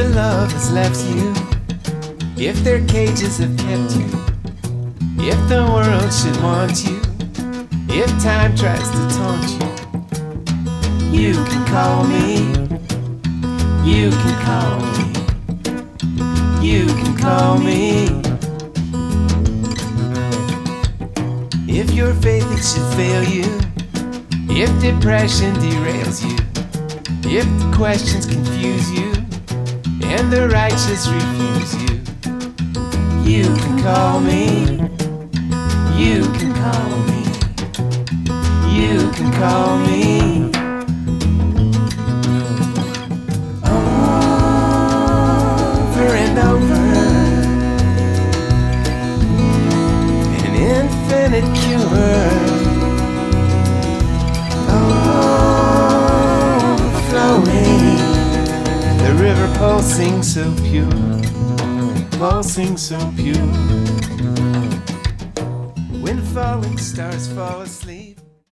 the love has left you, if their cages have kept you, if the world should want you, if time tries to taunt you, you can call me, you can call me, you can call me. If your faith it should fail you, if depression derails you, if the questions confuse you, and the righteous refuse you, you can call me, you can call me, you can call me. Over and over, an infinite cure, overflowing, the river pulsing so pure, pulsing so pure. When falling stars fall asleep,